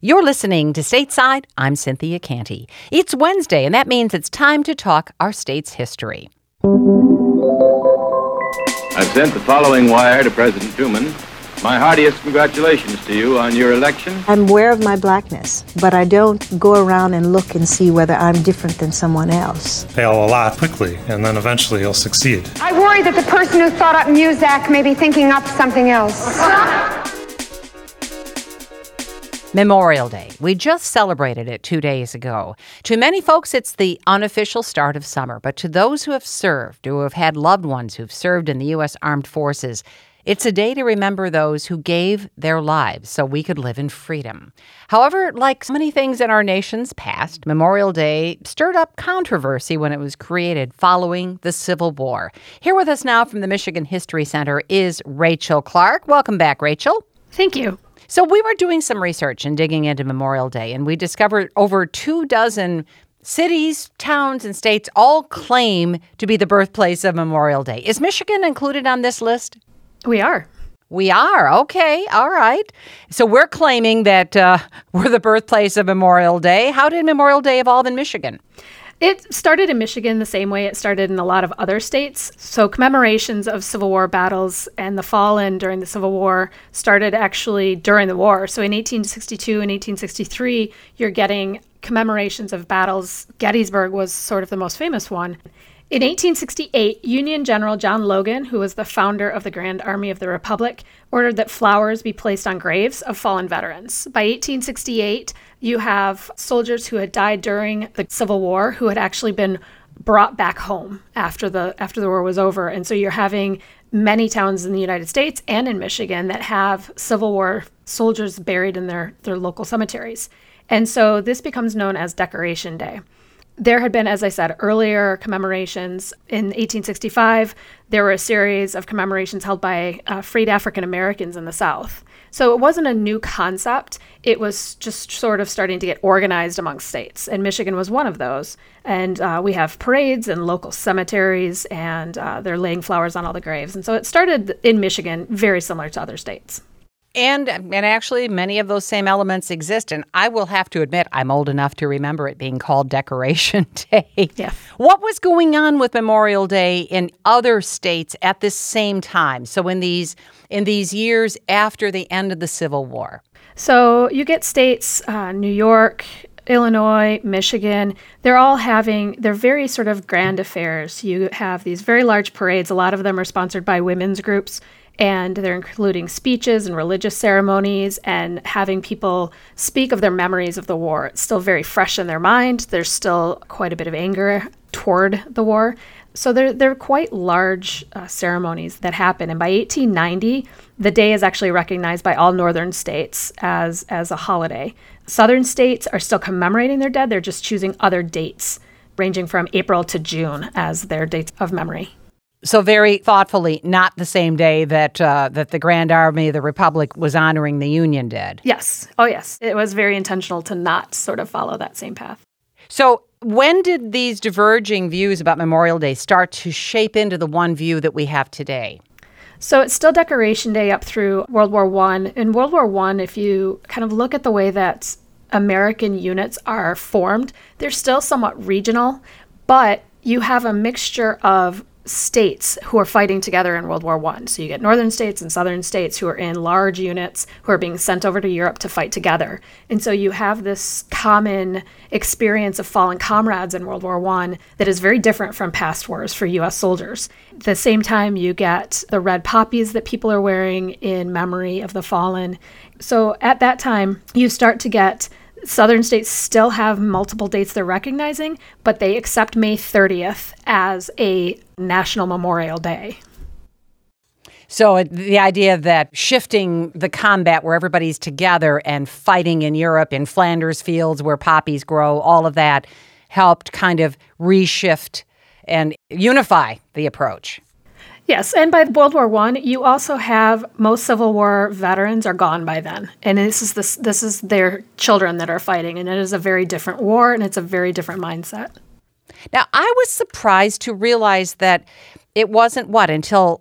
You're listening to Stateside. I'm Cynthia Canty. It's Wednesday, and that means it's time to talk our state's history. I've sent the following wire to President Truman. My heartiest congratulations to you on your election. I'm aware of my blackness, but I don't go around and look and see whether I'm different than someone else. Fail a lot quickly, and then eventually you'll succeed. I worry that the person who thought up Muzak may be thinking up something else. Memorial Day. We just celebrated it 2 days ago. To many folks, it's the unofficial start of summer, but to those who have served, who have had loved ones who've served in the U.S. Armed Forces, it's a day to remember those who gave their lives so we could live in freedom. However, like so many things in our nation's past, Memorial Day stirred up controversy when it was created following the Civil War. Here with us now from the Michigan History Center is Rachel Clark. Welcome back, Rachel. Thank you. So we were doing some research and digging into Memorial Day, and we discovered over 24 cities, towns, and states all claim to be the birthplace of Memorial Day. Is Michigan included on this list? We are. We are. Okay. All right. So we're claiming that we're the birthplace of Memorial Day. How did Memorial Day evolve in Michigan? It started in Michigan the same way it started in a lot of other states. So commemorations of Civil War battles and the fallen during the Civil War started actually during the war. So in 1862 and 1863, you're getting commemorations of battles. Gettysburg was sort of the most famous one. In 1868, Union General John Logan, who was the founder of the Grand Army of the Republic, ordered that flowers be placed on graves of fallen veterans. By 1868, you have soldiers who had died during the Civil War who had actually been brought back home after the war was over. And so you're having many towns in the United States and in Michigan that have Civil War soldiers buried in their local cemeteries. And so this becomes known as Decoration Day. There had been, as I said, earlier commemorations. In 1865, there were a series of commemorations held by freed African Americans in the South. So it wasn't a new concept. It was just sort of starting to get organized among states. And Michigan was one of those. And we have parades and local cemeteries, and they're laying flowers on all the graves. And so it started in Michigan, very similar to other states. And actually, many of those same elements exist. And I will have to admit, I'm old enough to remember it being called Decoration Day. Yeah. What was going on with Memorial Day in other states at this same time? So in these years after the end of the Civil War? So you get states, New York, Illinois, Michigan, they're very sort of grand affairs. You have these very large parades. A lot of them are sponsored by women's groups. And they're including speeches and religious ceremonies and having people speak of their memories of the war. It's still very fresh in their mind. There's still quite a bit of anger toward the war. So they're quite large ceremonies that happen. And by 1890, the day is actually recognized by all northern states as a holiday. Southern states are still commemorating their dead. They're just choosing other dates, ranging from April to June as their dates of memory. So very thoughtfully, not the same day that the Grand Army of the Republic was honoring the Union dead. Yes. Oh, yes. It was very intentional to not sort of follow that same path. So when did these diverging views about Memorial Day start to shape into the one view that we have today? So it's still Decoration Day up through World War I. In World War I, if you kind of look at the way that American units are formed, they're still somewhat regional, but you have a mixture of states who are fighting together in World War I. So you get northern states and southern states who are in large units who are being sent over to Europe to fight together. And so you have this common experience of fallen comrades in World War I that is very different from past wars for U.S. soldiers. At the same time, you get the red poppies that people are wearing in memory of the fallen. So at that time, you start to get Southern states still have multiple dates they're recognizing, but they accept May 30th as a National Memorial Day. So the idea that shifting the combat where everybody's together and fighting in Europe, in Flanders fields where poppies grow, all of that helped kind of reshift and unify the approach. Yes, and by World War I, you also have most Civil War veterans are gone by then. And this is their children that are fighting, and it is a very different war, and it's a very different mindset. Now, I was surprised to realize that it wasn't, until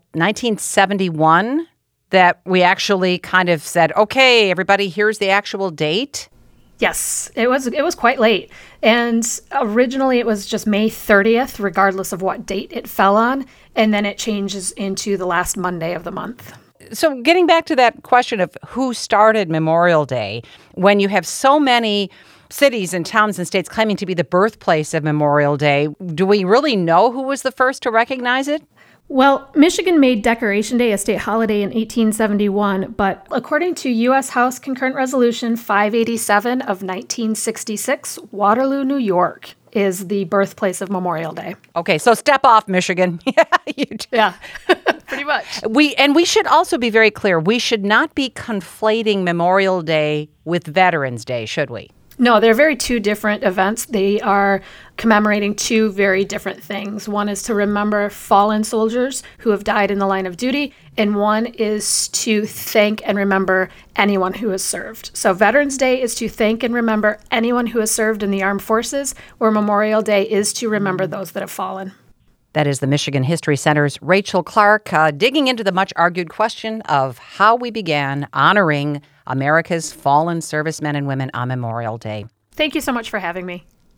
1971 that we actually kind of said, okay, everybody, here's the actual date? Yes, it was quite late. And originally it was just May 30th, regardless of what date it fell on. And then it changes into the last Monday of the month. So getting back to that question of who started Memorial Day, when you have so many cities and towns and states claiming to be the birthplace of Memorial Day, do we really know who was the first to recognize it? Well, Michigan made Decoration Day a state holiday in 1871, but according to U.S. House Concurrent Resolution 587 of 1966, Waterloo, New York is the birthplace of Memorial Day. Okay, so step off, Michigan. Yeah, pretty much. We should also be very clear. We should not be conflating Memorial Day with Veterans Day, should we? No, they're very two different events. They are commemorating two very different things. One is to remember fallen soldiers who have died in the line of duty, and one is to thank and remember anyone who has served. So Veterans Day is to thank and remember anyone who has served in the armed forces, where Memorial Day is to remember those that have fallen. That is the Michigan History Center's Rachel Clark, digging into the much-argued question of how we began honoring America's fallen servicemen and women on Memorial Day. Thank you so much for having me.